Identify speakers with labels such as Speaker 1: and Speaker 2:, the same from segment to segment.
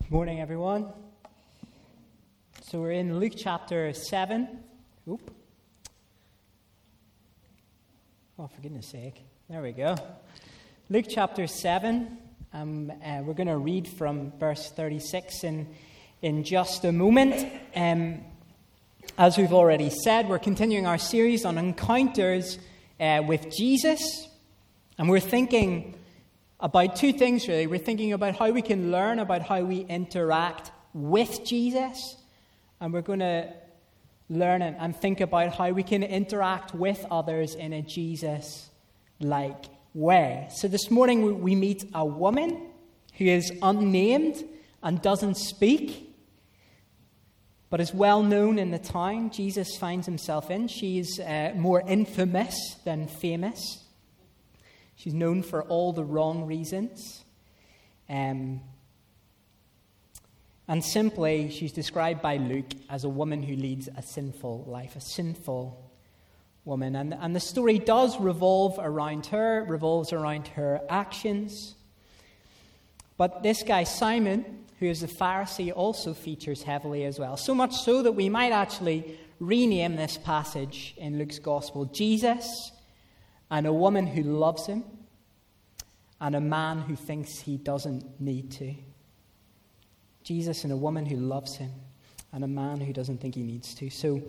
Speaker 1: Morning, everyone. So we're in Luke chapter 7. Oh, for goodness sake. There we go. Luke chapter 7. We're going to read from verse 36 in just a moment. As we've already said, we're continuing our series on encounters with Jesus. And we're thinking about two things, really. We're thinking about how we can learn about how we interact with Jesus. And we're going to learn and think about how we can interact with others in a Jesus-like way. So this morning we meet a woman who is unnamed and doesn't speak, but is well known in the town Jesus finds himself in. She's more infamous than famous. She's known for all the wrong reasons. And simply, she's described by Luke as a woman who leads a sinful life, a sinful woman. And the story does revolves around her actions. But this guy, Simon, who is a Pharisee, also features heavily as well. So much so that we might actually rename this passage in Luke's Gospel, Jesus and a woman who loves him, and a man who thinks he doesn't need to. Jesus and a woman who loves him, and a man who doesn't think he needs to. So,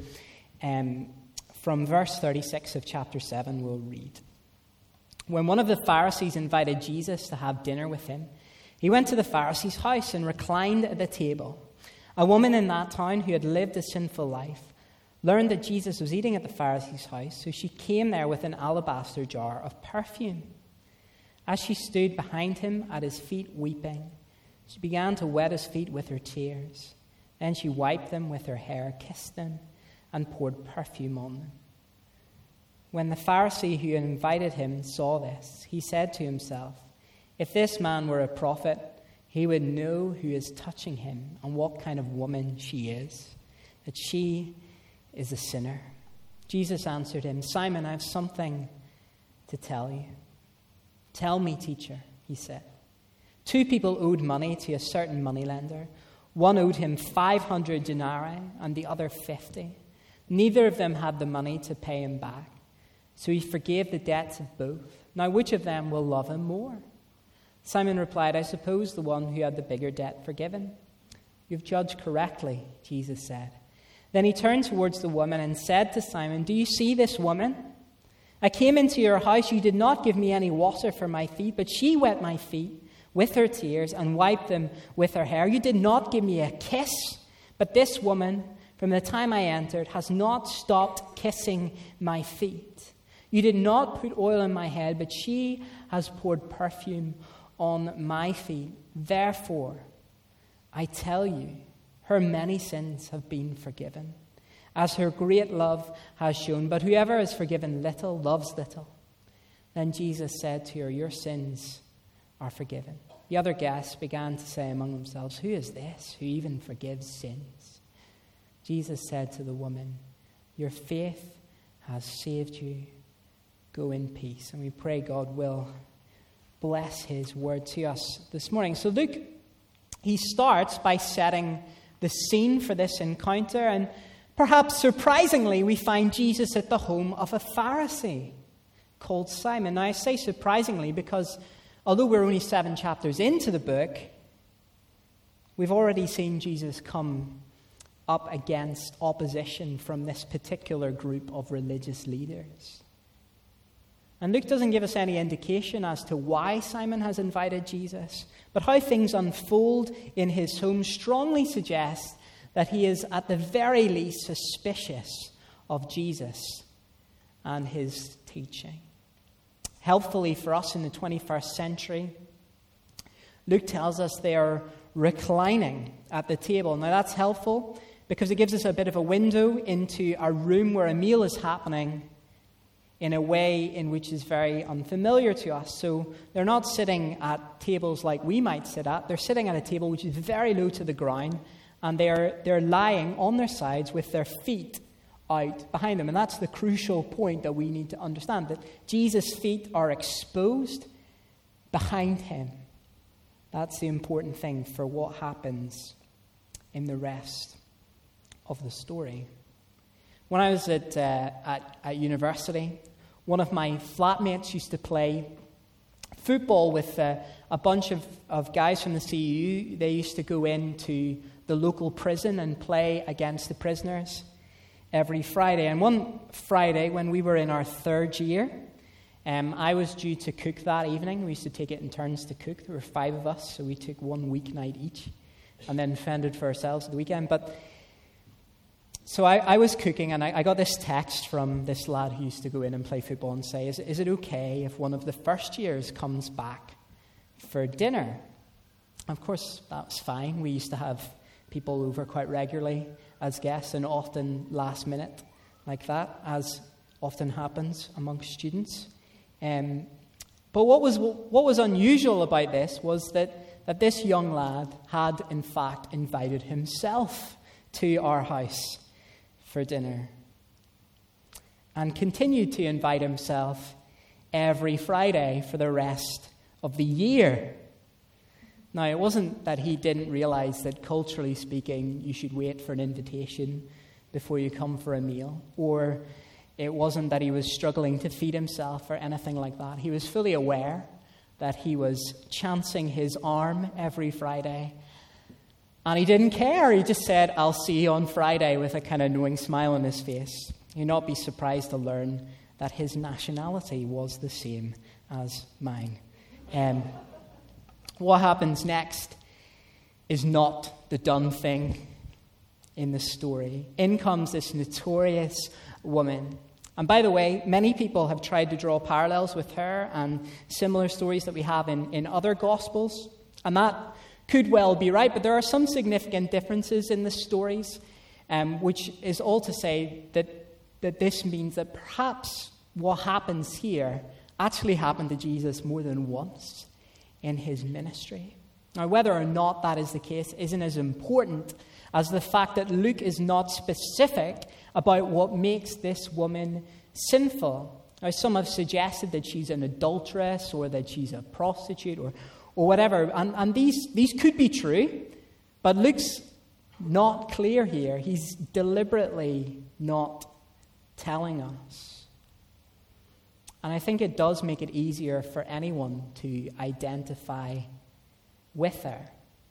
Speaker 1: from verse 36 of chapter 7, we'll read. When one of the Pharisees invited Jesus to have dinner with him, he went to the Pharisee's house and reclined at the table. A woman in that town who had lived a sinful life learned that Jesus was eating at the Pharisee's house, so she came there with an alabaster jar of perfume. As she stood behind him at his feet weeping, she began to wet his feet with her tears. Then she wiped them with her hair, kissed them, and poured perfume on them. When the Pharisee who had invited him saw this, he said to himself, "If this man were a prophet, he would know who is touching him and what kind of woman she is, that she is a sinner." Jesus answered him, "Simon, I have something to tell you." "Tell me, teacher," he said. Two people owed money to a certain moneylender. One owed him 500 denarii and the other 50. Neither of them had the money to pay him back, so he forgave the debts of both. Now which of them will love him more? Simon replied, "I suppose the one who had the bigger debt forgiven." "You've judged correctly," Jesus said. Then he turned towards the woman and said to Simon, "Do you see this woman? I came into your house. You did not give me any water for my feet, but she wet my feet with her tears and wiped them with her hair. You did not give me a kiss, but this woman, from the time I entered, has not stopped kissing my feet. You did not put oil on my head, but she has poured perfume on my feet. Therefore, I tell you, her many sins have been forgiven, as her great love has shown. But whoever is forgiven little loves little." Then Jesus said to her, "Your sins are forgiven." The other guests began to say among themselves, "Who is this who even forgives sins?" Jesus said to the woman, "Your faith has saved you. Go in peace." And we pray God will bless his word to us this morning. So Luke, he starts by setting the scene for this encounter, and perhaps surprisingly, we find Jesus at the home of a Pharisee called Simon. Now, I say surprisingly because although we're only 7 chapters into the book, we've already seen Jesus come up against opposition from this particular group of religious leaders. And Luke doesn't give us any indication as to why Simon has invited Jesus, but how things unfold in his home strongly suggests that he is at the very least suspicious of Jesus and his teaching. Helpfully for us in the 21st century, Luke tells us they are reclining at the table. Now that's helpful because it gives us a bit of a window into a room where a meal is happening in a way in which is very unfamiliar to us. So they're not sitting at tables like we might sit at. They're sitting at a table which is very low to the ground, and they're lying on their sides with their feet out behind them. And that's the crucial point that we need to understand, that Jesus' feet are exposed behind him. That's the important thing for what happens in the rest of the story. When I was at university, one of my flatmates used to play football with a bunch of guys from the CU. They used to go into the local prison and play against the prisoners every Friday. And one Friday, when we were in our third year, I was due to cook that evening. We used to take it in turns to cook. There were 5 of us, so we took one weeknight each and then fended for ourselves at the weekend. So I was cooking, and I got this text from this lad who used to go in and play football and say, is it okay if one of the first years comes back for dinner? Of course, that's fine. We used to have people over quite regularly as guests, and often last minute like that, as often happens amongst students. But what was unusual about this was that this young lad had, in fact, invited himself to our house for dinner and continued to invite himself every Friday for the rest of the year. Now, it wasn't that he didn't realize that, culturally speaking, you should wait for an invitation before you come for a meal, or it wasn't that he was struggling to feed himself or anything like that. He was fully aware that he was chancing his arm every Friday, and he didn't care. He just said, I'll see you on Friday, with a kind of knowing smile on his face. You'd not be surprised to learn that his nationality was the same as mine. What happens next is not the done thing in the story. In comes this notorious woman. And by the way, many people have tried to draw parallels with her and similar stories that we have in other Gospels. And that could well be right, but there are some significant differences in the stories, which is all to say that this means that perhaps what happens here actually happened to Jesus more than once in his ministry. Now, whether or not that is the case isn't as important as the fact that Luke is not specific about what makes this woman sinful. Now, some have suggested that she's an adulteress or that she's a prostitute or whatever, and these could be true, but Luke's not clear here. He's deliberately not telling us. And I think it does make it easier for anyone to identify with her.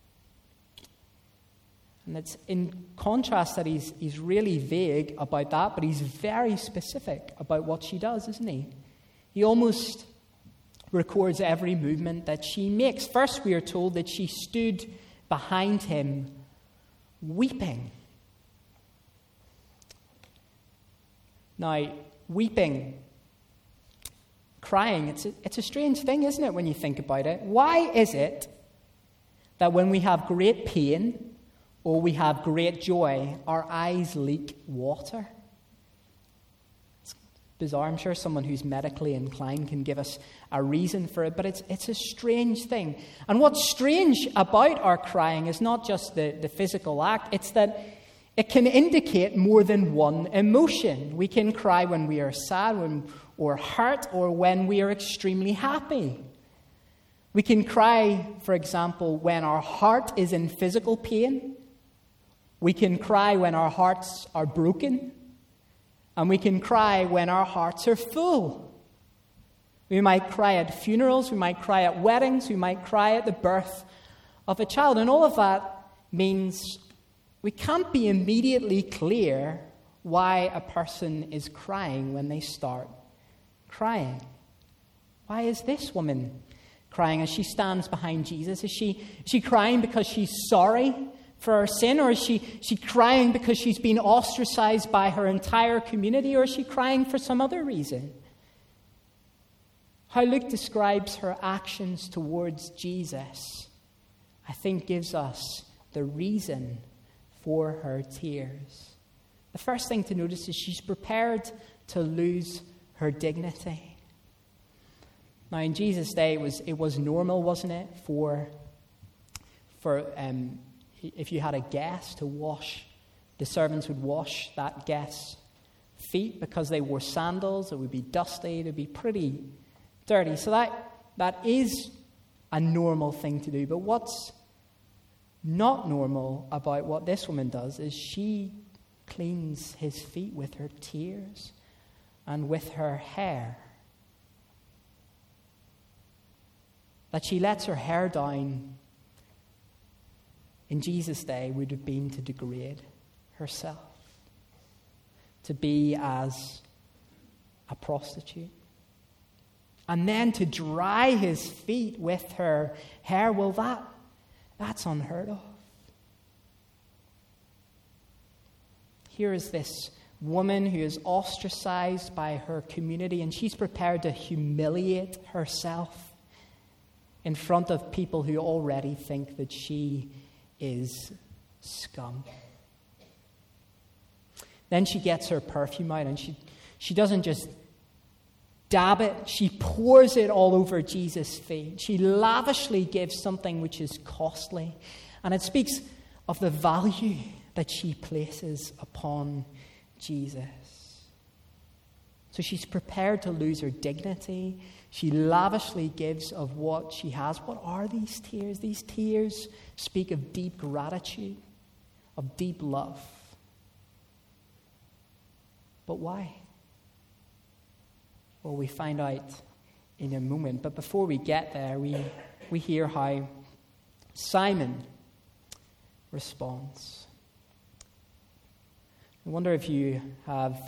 Speaker 1: And it's in contrast that he's really vague about that, but he's very specific about what she does, isn't he? He almost records every movement that she makes. First, we are told that she stood behind him weeping. Now, weeping, crying, it's a strange thing, isn't it, when you think about it? Why is it that when we have great pain or we have great joy, our eyes leak water? It's bizarre. I'm sure someone who's medically inclined can give us a reason for it, but it's a strange thing. And what's strange about our crying is not just the physical act, it's that it can indicate more than one emotion. We can cry when we are sad or hurt, or when we are extremely happy. We can cry, for example, when our heart is in physical pain. We can cry when our hearts are broken. And we can cry when our hearts are full. We might cry at funerals, we might cry at weddings, we might cry at the birth of a child. And all of that means we can't be immediately clear why a person is crying when they start crying. Why is this woman crying as she stands behind Jesus? Is she crying because she's sorry for her sin, or is she crying because she's been ostracized by her entire community, or is she crying for some other reason? How Luke describes her actions towards Jesus, I think, gives us the reason for her tears. The first thing to notice is she's prepared to lose her dignity. Now, in Jesus' day, it was normal, wasn't it, for if you had a guest to wash, the servants would wash that guest's feet because they wore sandals. It would be dusty. It would be pretty dirty. So that is a normal thing to do. But what's not normal about what this woman does is she cleans his feet with her tears and with her hair. That she lets her hair down in Jesus' day would have been to degrade herself, to be as a prostitute. And then to dry his feet with her hair, well, that's unheard of. Here is this woman who is ostracized by her community, and she's prepared to humiliate herself in front of people who already think that she is scum. Then she gets her perfume out, and she doesn't just dab it, she pours it all over Jesus' feet. She lavishly gives something which is costly, and it speaks of the value that she places upon Jesus. So she's prepared to lose her dignity. She lavishly gives of what she has. What are these tears? These tears speak of deep gratitude, of deep love. But why? Well, we find out in a moment. But before we get there, we hear how Simon responds. I wonder if you have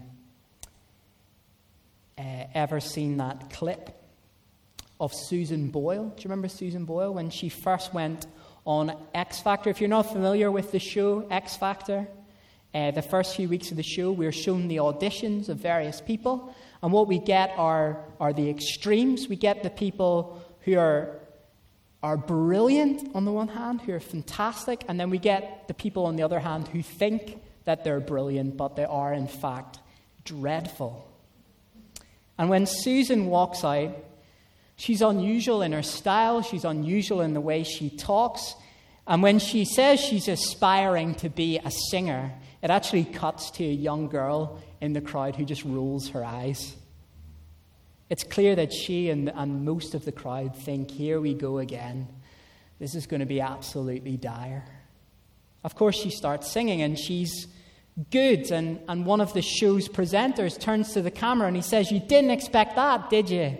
Speaker 1: ever seen that clip of Susan Boyle. Do you remember Susan Boyle when she first went on X Factor? If you're not familiar with the show X Factor, the first few weeks of the show, we're shown the auditions of various people. And what we get are the extremes. We get the people who are brilliant on the one hand, who are fantastic, and then we get the people on the other hand who think that they're brilliant, but they are in fact dreadful. And when Susan walks out, she's unusual in her style, she's unusual in the way she talks, and when she says she's aspiring to be a singer, it actually cuts to a young girl in the crowd who just rolls her eyes. It's clear that she and most of the crowd think, here we go again. This is going to be absolutely dire. Of course, she starts singing, and she's good. And one of the show's presenters turns to the camera and he says, "You didn't expect that, did you?"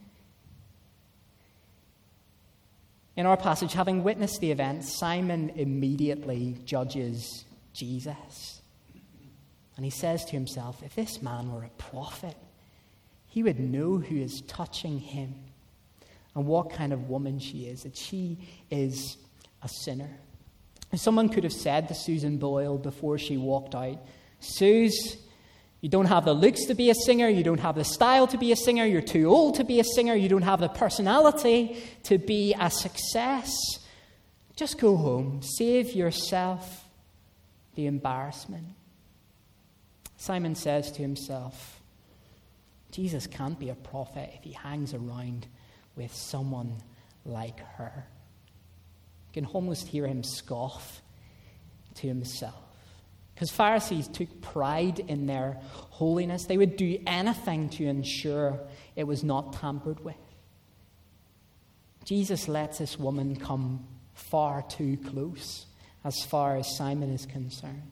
Speaker 1: In our passage, having witnessed the event, Simon immediately judges Jesus. And he says to himself, if this man were a prophet, he would know who is touching him and what kind of woman she is, that she is a sinner. And someone could have said to Susan Boyle before she walked out, "Suze, you don't have the looks to be a singer, you don't have the style to be a singer, you're too old to be a singer, you don't have the personality to be a success. Just go home, save yourself the embarrassment." Simon says to himself, Jesus can't be a prophet if he hangs around with someone like her. You can almost hear him scoff to himself. Because Pharisees took pride in their holiness. They would do anything to ensure it was not tampered with. Jesus lets this woman come far too close as far as Simon is concerned.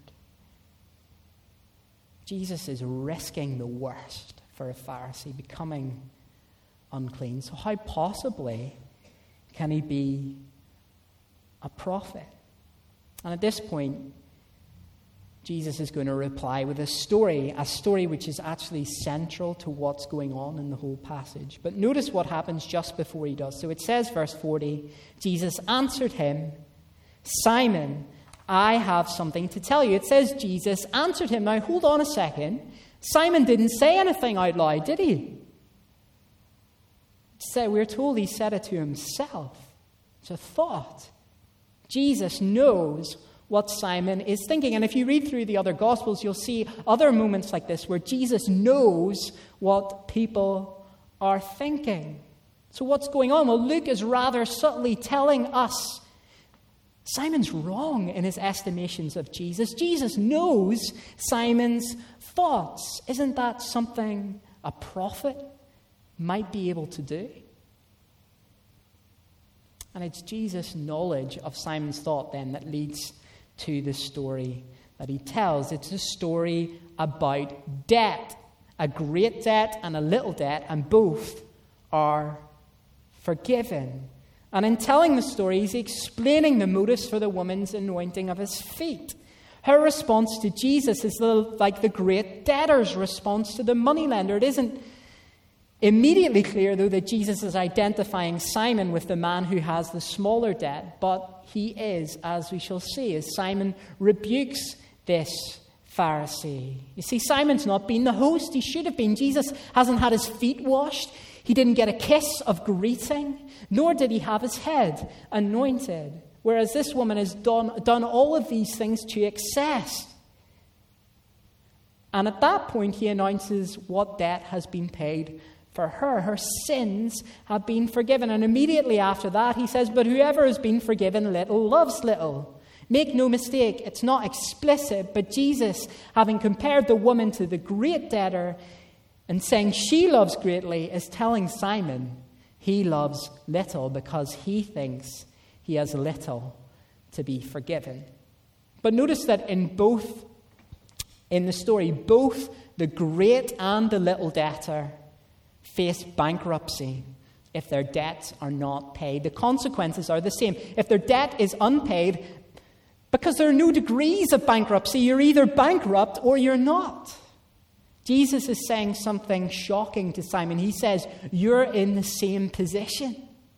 Speaker 1: Jesus is risking the worst for a Pharisee, becoming unclean. So how possibly can he be a prophet? And at this point, Jesus is going to reply with a story which is actually central to what's going on in the whole passage. But notice what happens just before he does. So it says, verse 40, Jesus answered him, "Simon, I have something to tell you." It says Jesus answered him. Now hold on a second. Simon didn't say anything out loud, did he? We're told he said it to himself. It's a thought. Jesus knows what Simon is thinking. And if you read through the other Gospels, you'll see other moments like this where Jesus knows what people are thinking. So what's going on? Well, Luke is rather subtly telling us Simon's wrong in his estimations of Jesus. Jesus knows Simon's thoughts. Isn't that something a prophet might be able to do? And it's Jesus' knowledge of Simon's thought then that leads to the story that he tells. It's a story about debt, a great debt and a little debt, and both are forgiven. And in telling the story, he's explaining the motives for the woman's anointing of his feet. Her response to Jesus is like the great debtor's response to the moneylender. It isn't immediately clear, though, that Jesus is identifying Simon with the man who has the smaller debt, but he is, as we shall see, as Simon rebukes this Pharisee. You see, Simon's not been the host he should have been. Jesus hasn't had his feet washed. He didn't get a kiss of greeting, nor did he have his head anointed, whereas this woman has done all of these things to excess. And at that point, he announces what debt has been paid for her. Her sins have been forgiven. And immediately after that, he says, but whoever has been forgiven little loves little. Make no mistake, it's not explicit, but Jesus, having compared the woman to the great debtor and saying she loves greatly, is telling Simon he loves little because he thinks he has little to be forgiven. But notice that in the story, both the great and the little debtor face bankruptcy if their debts are not paid. The consequences are the same. If their debt is unpaid, because there are no degrees of bankruptcy, you're either bankrupt or you're not. Jesus is saying something shocking to Simon. He says, you're in the same position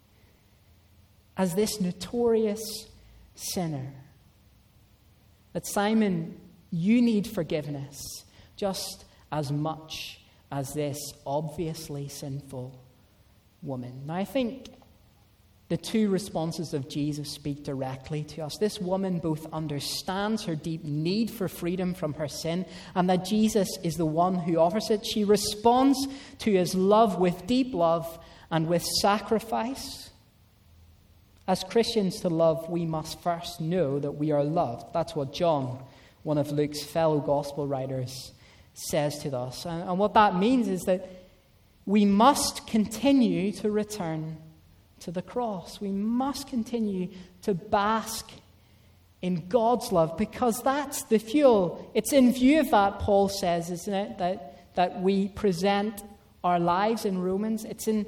Speaker 1: as this notorious sinner. That Simon, you need forgiveness just as much as this obviously sinful woman. Now, I think the two responses of Jesus speak directly to us. This woman both understands her deep need for freedom from her sin and that Jesus is the one who offers it. She responds to his love with deep love and with sacrifice. As Christians, to love, we must first know that we are loved. That's what John, one of Luke's fellow gospel writers, says to us. And what that means is that we must continue to return to the cross. We must continue to bask in God's love because that's the fuel. It's in view of that, Paul says, isn't it, that we present our lives in Romans.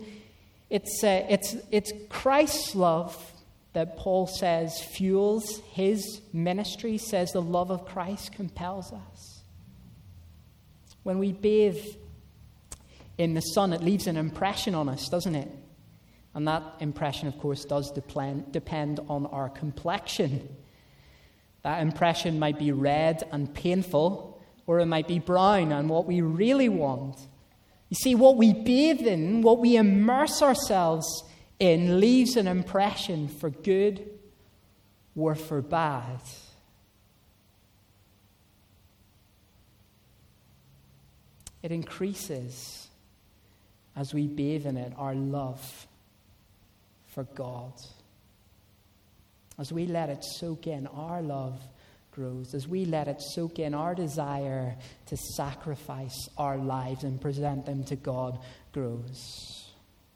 Speaker 1: It's Christ's love that Paul says fuels his ministry, says the love of Christ compels us. When we bathe in the sun, it leaves an impression on us, doesn't it? And that impression, of course, does depend on our complexion. That impression might be red and painful, or it might be brown and what we really want. You see, what we bathe in, what we immerse ourselves in, leaves an impression for good or for bad. It increases as we bathe in it our love for God. As we let it soak in, our love grows. As we let it soak in, our desire to sacrifice our lives and present them to God grows.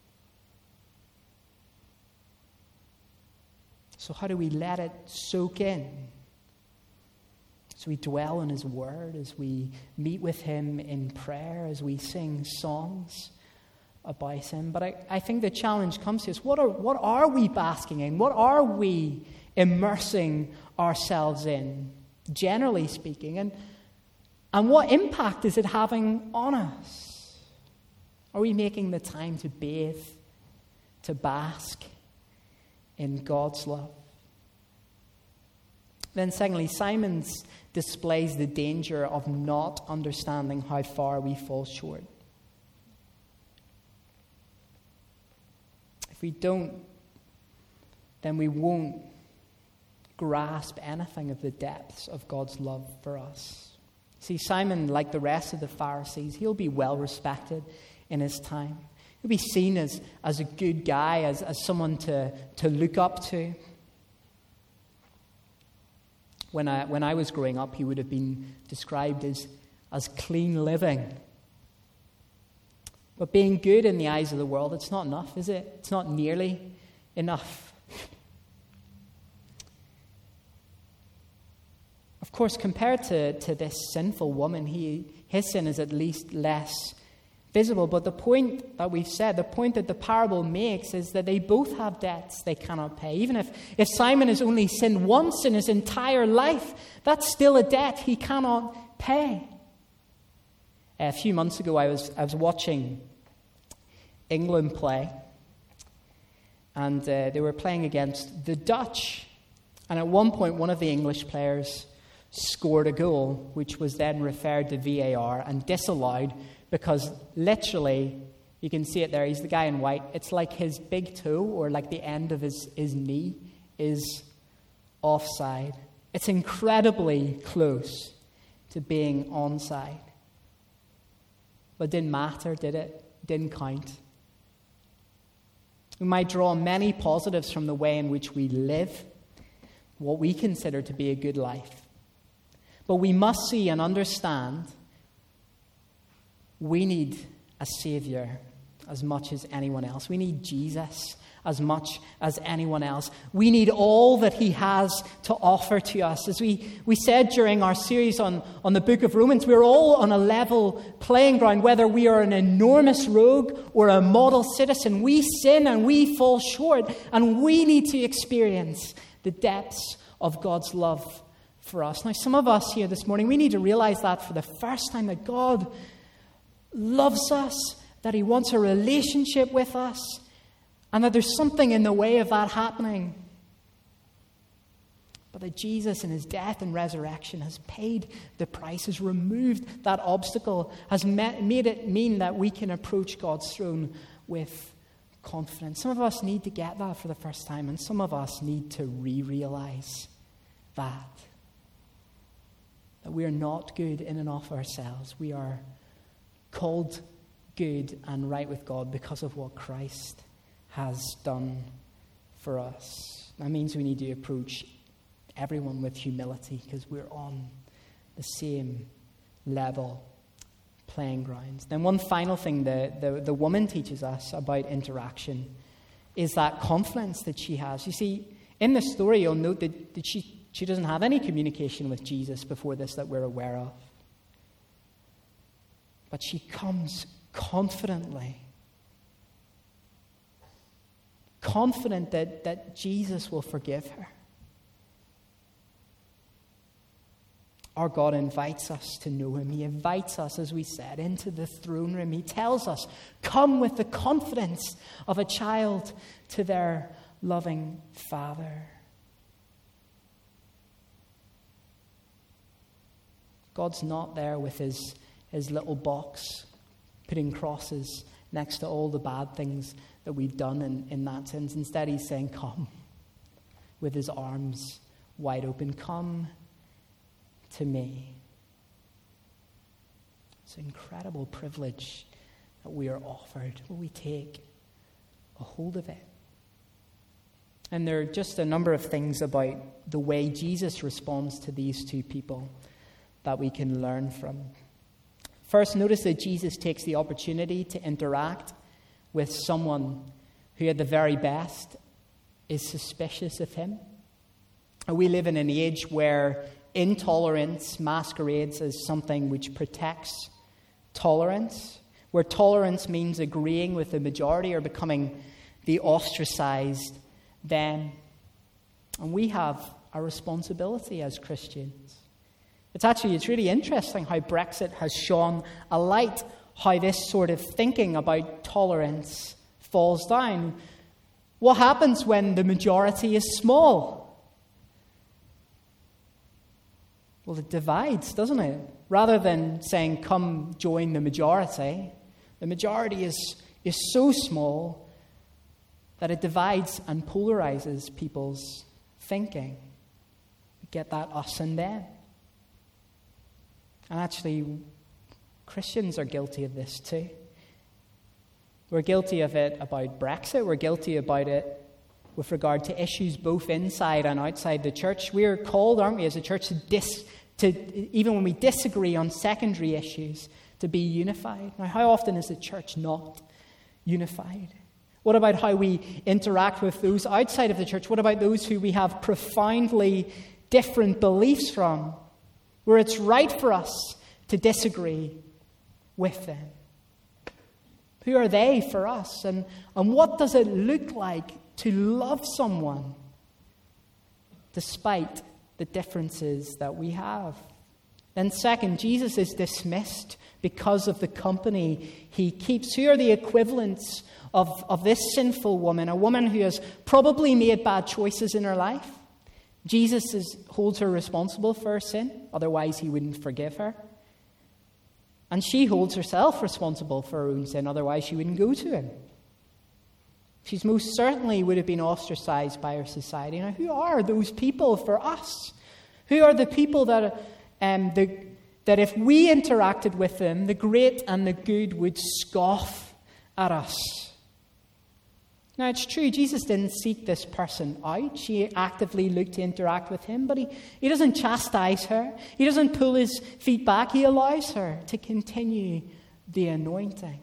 Speaker 1: So how do we let it soak in? As we dwell on his word, as we meet with him in prayer, as we sing songs about him. But I think the challenge comes to us. What are we basking in? What are we immersing ourselves in, generally speaking? And what impact is it having on us? Are we making the time to bathe, to bask in God's love? Then secondly, Simon displays the danger of not understanding how far we fall short. If we don't, then we won't grasp anything of the depths of God's love for us. See, Simon, like the rest of the Pharisees, he'll be well respected in his time. He'll be seen as a good guy, as someone to look up to. When I was growing up, he would have been described as clean living. But being good in the eyes of the world, it's not enough, is it? It's not nearly enough. Of course, compared to this sinful woman, his sin is at least less visible. But the point that we've said, the point that the parable makes, is that they both have debts they cannot pay. Even if Simon has only sinned once in his entire life, that's still a debt he cannot pay. A few months ago, I was watching England play, and they were playing against the Dutch. And at one point, one of the English players scored a goal, which was then referred to VAR and disallowed because literally, you can see it there, he's the guy in white, it's like his big toe or like the end of his knee is offside. It's incredibly close to being onside. But it didn't matter, did it? It didn't count. We might draw many positives from the way in which we live, what we consider to be a good life. But we must see and understand we need a Savior as much as anyone else. We need Jesus as much as anyone else. We need all that he has to offer to us. As we said during our series on the book of Romans, we're all on a level playing ground, whether we are an enormous rogue or a model citizen. We sin and we fall short, and we need to experience the depths of God's love for us. Now, some of us here this morning, we need to realize that for the first time, that God loves us, that he wants a relationship with us, and that there's something in the way of that happening. But that Jesus in his death and resurrection has paid the price, has removed that obstacle, has made it mean that we can approach God's throne with confidence. Some of us need to get that for the first time, and some of us need to realize that we are not good in and of ourselves. We are called good and right with God because of what Christ has done for us. That means we need to approach everyone with humility, because we're on the same level playing grounds. Then one final thing the woman teaches us about interaction is that confidence that she has. You see, in the story, you'll note that she doesn't have any communication with Jesus before this that we're aware of. But she comes confidently. Confident that Jesus will forgive her. Our God invites us to know him. He invites us, as we said, into the throne room. He tells us, come with the confidence of a child to their loving Father. God's not there with his little box, putting crosses next to all the bad things that we've done in that sense. Instead, he's saying, come, with his arms wide open. Come to me. It's an incredible privilege that we are offered. Will we take a hold of it? And there are just a number of things about the way Jesus responds to these two people that we can learn from. First, notice that Jesus takes the opportunity to interact with someone who at the very best is suspicious of him. We live in an age where intolerance masquerades as something which protects tolerance, where tolerance means agreeing with the majority or becoming the ostracized them. And we have a responsibility as Christians. It's really interesting how Brexit has shone a light how this sort of thinking about tolerance falls down. What happens when the majority is small? Well, it divides, doesn't it? Rather than saying, come join the majority is so small that it divides and polarizes people's thinking. We get that us and them. And actually, Christians are guilty of this too. We're guilty of it about Brexit. We're guilty about it with regard to issues both inside and outside the church. We're called, aren't we, as a church, to even when we disagree on secondary issues, to be unified. Now, how often is the church not unified? What about how we interact with those outside of the church? What about those who we have profoundly different beliefs from? where it's right for us to disagree with them? Who are they for us? And what does it look like to love someone despite the differences that we have? Then second, Jesus is dismissed because of the company he keeps. Who are the equivalents of this sinful woman, a woman who has probably made bad choices in her life? Jesus holds her responsible for her sin, otherwise he wouldn't forgive her. And she holds herself responsible for her own sin, otherwise she wouldn't go to him. She's most certainly would have been ostracized by her society. Now, who are those people for us? Who are the people that if we interacted with them, the great and the good would scoff at us? Now, it's true, Jesus didn't seek this person out. She actively looked to interact with him, but he doesn't chastise her. He doesn't pull his feet back. He allows her to continue the anointing.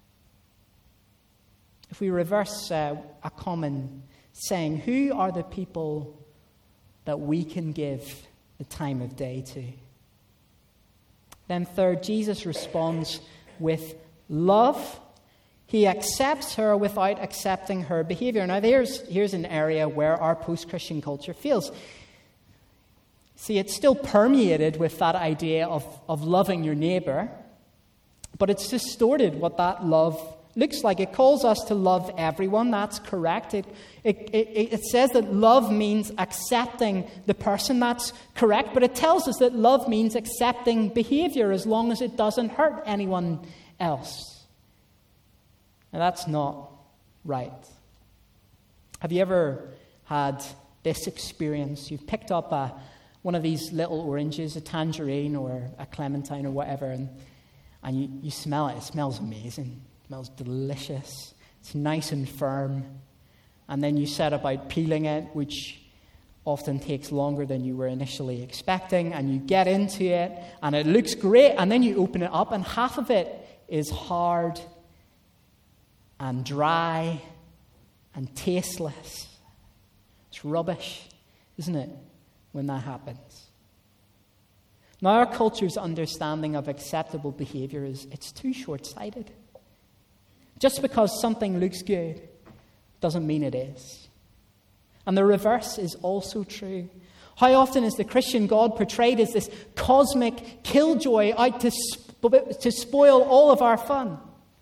Speaker 1: If we reverse a common saying, who are the people that we can give the time of day to? Then third, Jesus responds with love. He accepts her without accepting her behavior. Now, here's an area where our post-Christian culture fails. See, it's still permeated with that idea of loving your neighbor, but it's distorted what that love looks like. It calls us to love everyone. That's correct. It says that love means accepting the person. That's correct. But it tells us that love means accepting behavior as long as it doesn't hurt anyone else. Now, that's not right. Have you ever had this experience? You've picked up one of these little oranges, a tangerine or a clementine or whatever, and you smell it. It smells amazing. It smells delicious. It's nice and firm. And then you set about peeling it, which often takes longer than you were initially expecting, and you get into it, and it looks great, and then you open it up, and half of it is hard and dry and tasteless. It's rubbish, isn't it, when that happens? Now, our culture's understanding of acceptable behavior it's too short-sighted. Just because something looks good doesn't mean it is. And the reverse is also true. How often is the Christian God portrayed as this cosmic killjoy out to spoil all of our fun?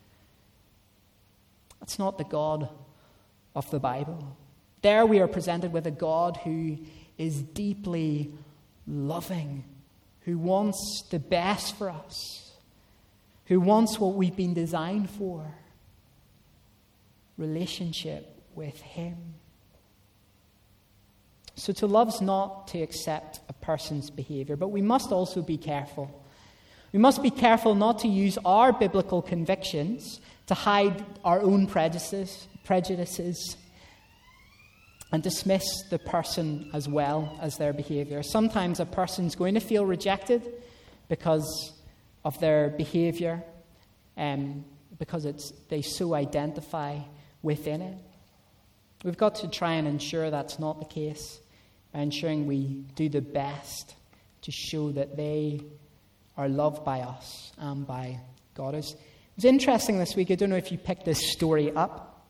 Speaker 1: That's not the God of the Bible. There we are presented with a God who is deeply loving, who wants the best for us, who wants what we've been designed for, relationship with him. So to love's not to accept a person's behavior, but we must also be careful. We must be careful not to use our biblical convictions to hide our own prejudices and dismiss the person as well as their behavior. Sometimes a person's going to feel rejected because of their behavior, because they so identify within it. We've got to try and ensure that's not the case, by ensuring we do the best to show that they are loved by us and by God. It was interesting this week. I don't know if you picked this story up,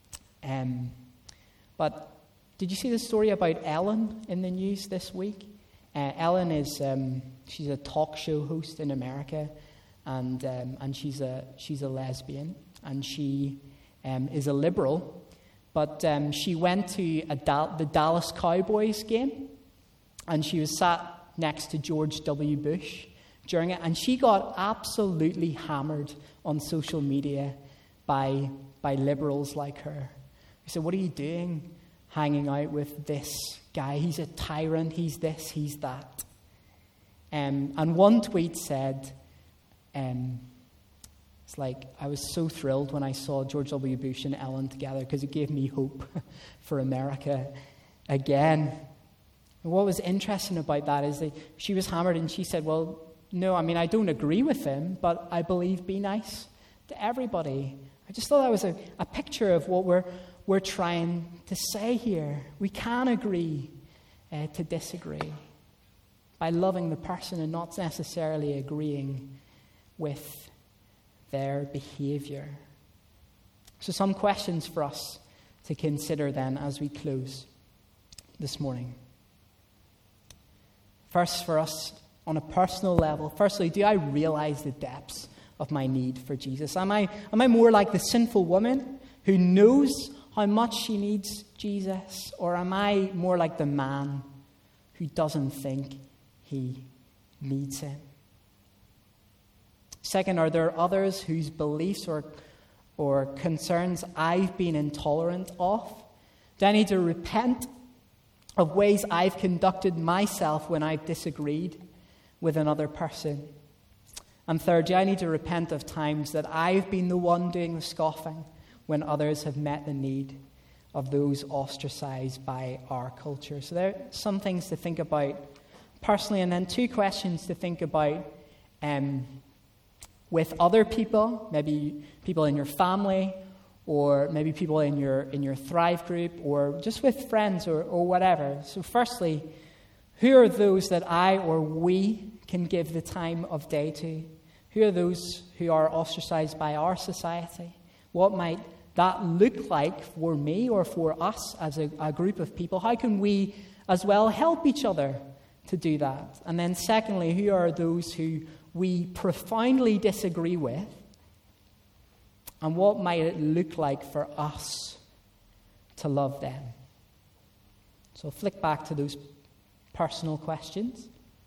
Speaker 1: but did you see the story about Ellen in the news this week? Ellen is she's a talk show host in America, and she's a lesbian, and she is a liberal. But she went to the Dallas Cowboys game, and she was sat next to George W. Bush during it, and she got absolutely hammered on social media by liberals like her. He said, "What are you doing hanging out with this guy? He's a tyrant, he's this, he's that." And one tweet said, it's like, "I was so thrilled when I saw George W. Bush and Ellen together because it gave me hope for America again." And what was interesting about that is that she was hammered and she said, "Well, no, I mean, I don't agree with him, but I believe be nice to everybody." I just thought that was a picture of what we're trying to say here. We can agree to disagree. by loving the person and not necessarily agreeing with their behavior. So some questions for us to consider then as we close this morning. First, for us on a personal level, firstly, do I realize the depths of my need for Jesus? Am I more like the sinful woman who knows how much she needs Jesus? Or am I more like the man who doesn't think he needs him? Second, are there others whose beliefs or concerns I've been intolerant of? Do I need to repent of ways I've conducted myself when I've disagreed with another person? And third, do I need to repent of times that I've been the one doing the scoffing when others have met the need of those ostracized by our culture? So there are some things to think about personally, and then two questions to think about with other people, maybe people in your family, or maybe people in your Thrive group, or just with friends or whatever. So firstly, who are those that I or we can give the time of day to? Who are those who are ostracized by our society? What might that look like for me or for us as a group of people? How can we as well help each other to do that? And then secondly, who are those who we profoundly disagree with? And what might it look like for us to love them? So flick back to those personal questions.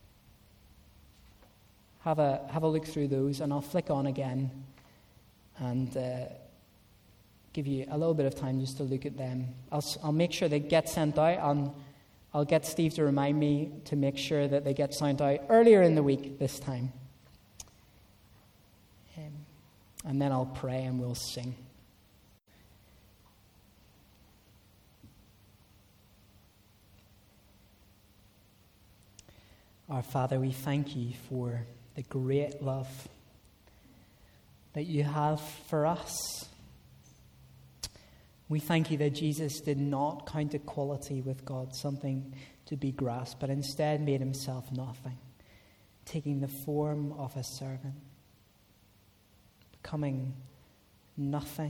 Speaker 1: Have a look through those, and I'll flick on again and give you a little bit of time just to look at them. I'll make sure they get sent out, and I'll get Steve to remind me to make sure that they get sent out earlier in the week this time. And then I'll pray and we'll sing. Our Father, we thank you for the great love that you have for us. We thank you that Jesus did not count equality with God something to be grasped, but instead made himself nothing, taking the form of a servant, becoming nothing,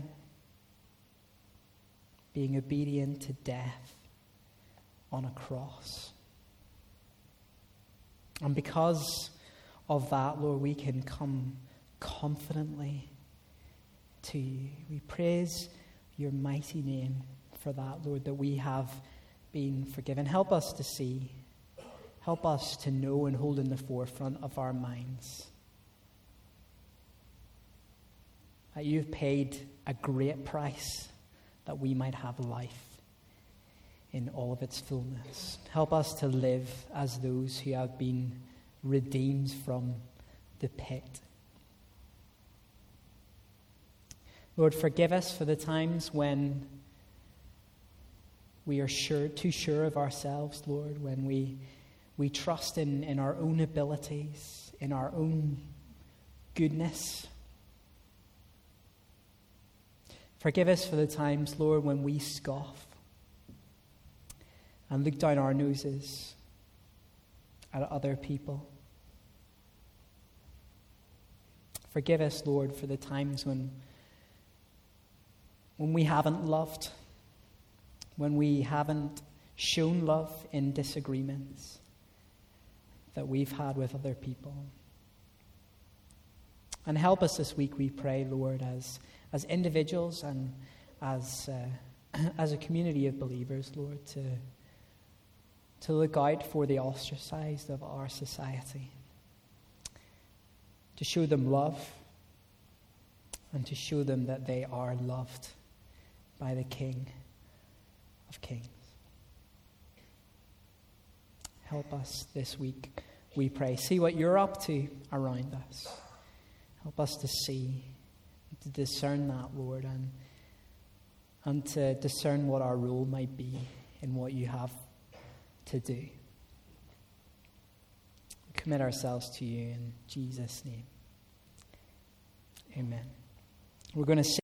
Speaker 1: being obedient to death on a cross. And because of that, Lord, we can come confidently to you. We praise your mighty name for that, Lord, that we have been forgiven. Help us to see. Help us to know and hold in the forefront of our minds that you've paid a great price that we might have life in all of its fullness. Help us to live as those who have been redeemed from the pit. Lord, forgive us for the times when we are too sure of ourselves, Lord, when we trust in our own abilities, in our own goodness. Forgive us for the times, Lord, when we scoff and look down our noses at other people. Forgive us, Lord, for the times when we haven't loved, when we haven't shown love in disagreements that we've had with other people. And help us this week, we pray, Lord, as individuals and as a community of believers, Lord, to look out for the ostracized of our society, to show them love, and to show them that they are loved by the King of Kings. Help us this week, we pray. See what you're up to around us. Help us to see, to discern that, Lord, and to discern what our role might be in what you have to do. We commit ourselves to you in Jesus' name. Amen. We're going to sing.